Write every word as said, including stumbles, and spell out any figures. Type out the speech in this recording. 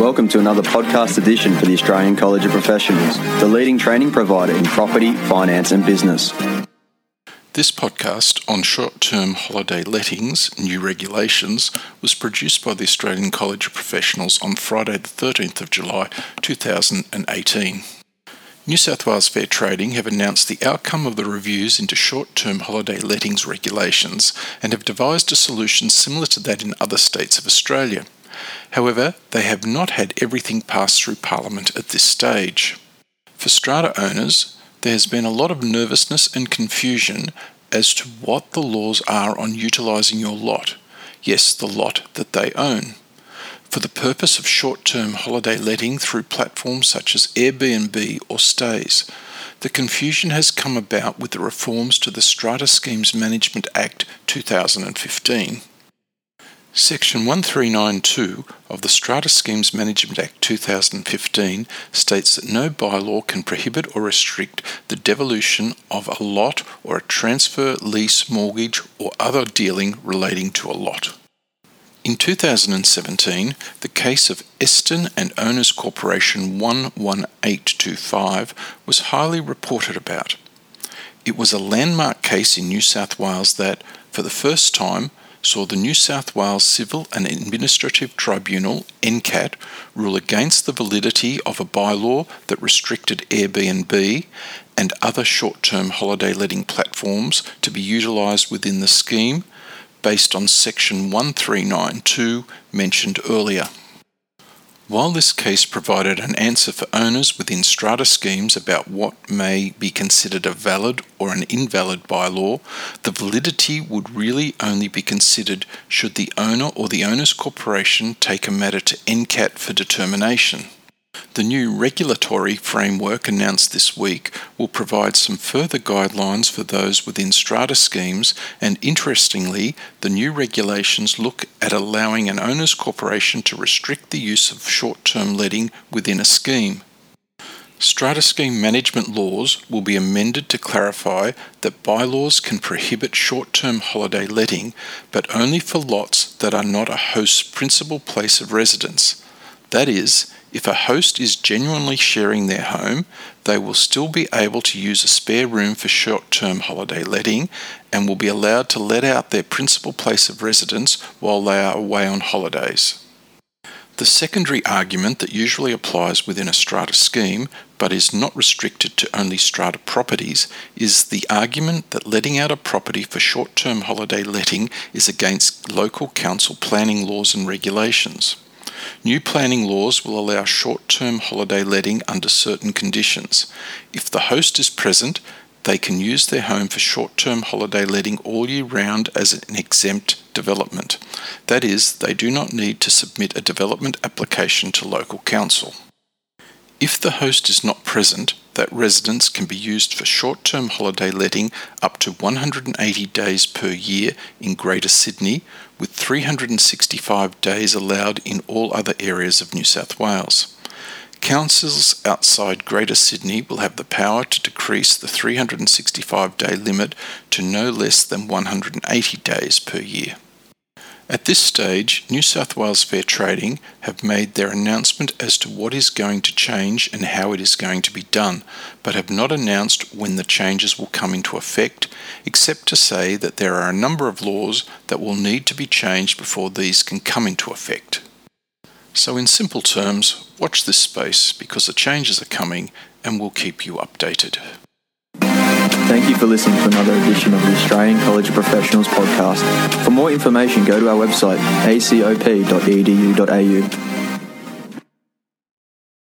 Welcome to another podcast edition for the Australian College of Professionals, the leading training provider in property, finance and business. This podcast on short-term holiday lettings, new regulations, was produced by the Australian College of Professionals on Friday the thirteenth of July two thousand eighteen. New South Wales Fair Trading have announced the outcome of the reviews into short-term holiday lettings regulations and have devised a solution similar to that in other states of Australia. However, they have not had everything pass through Parliament at this stage. For strata owners, there has been a lot of nervousness and confusion as to what the laws are on utilising your lot, yes, the lot that they own, for the purpose of short-term holiday letting through platforms such as Airbnb or Stays. The confusion has come about with the reforms to the Strata Schemes Management Act two thousand fifteen. Section one three nine two of the Strata Schemes Management Act two thousand fifteen states that no bylaw can prohibit or restrict the devolution of a lot or a transfer, lease, mortgage or other dealing relating to a lot. In two thousand seventeen, the case of Eston and Owners Corporation one one eight two five was highly reported about. It was a landmark case in New South Wales that, for the first time, saw the New South Wales Civil and Administrative Tribunal, N C A T, rule against the validity of a bylaw that restricted Airbnb and other short-term holiday letting platforms to be utilised within the scheme, based on Section one three nine two mentioned earlier. While this case provided an answer for owners within strata schemes about what may be considered a valid or an invalid bylaw, the validity would really only be considered should the owner or the owners corporation take a matter to N C A T for determination. The new regulatory framework announced this week will provide some further guidelines for those within strata schemes, and interestingly, the new regulations look at allowing an owners corporation to restrict the use of short-term letting within a scheme. Strata scheme management laws will be amended to clarify that bylaws can prohibit short-term holiday letting, but only for lots that are not a host's principal place of residence. That is, if a host is genuinely sharing their home, they will still be able to use a spare room for short-term holiday letting and will be allowed to let out their principal place of residence while they are away on holidays. The secondary argument that usually applies within a strata scheme, but is not restricted to only strata properties, is the argument that letting out a property for short-term holiday letting is against local council planning laws and regulations. New planning laws will allow short-term holiday letting under certain conditions. If the host is present, they can use their home for short-term holiday letting all year round as an exempt development. That is, they do not need to submit a development application to local council. If the host is not present, that residence can be used for short-term holiday letting up to one hundred eighty days per year in Greater Sydney, with three hundred sixty-five days allowed in all other areas of New South Wales. Councils outside Greater Sydney will have the power to decrease the three hundred sixty-five day limit to no less than one hundred eighty days per year. At this stage, New South Wales Fair Trading have made their announcement as to what is going to change and how it is going to be done, but have not announced when the changes will come into effect, except to say that there are a number of laws that will need to be changed before these can come into effect. So in simple terms, watch this space because the changes are coming and we'll keep you updated. Thank you for listening to another edition of the Australian College of Professionals podcast. For more information, go to our website a c o p dot e d u dot a u.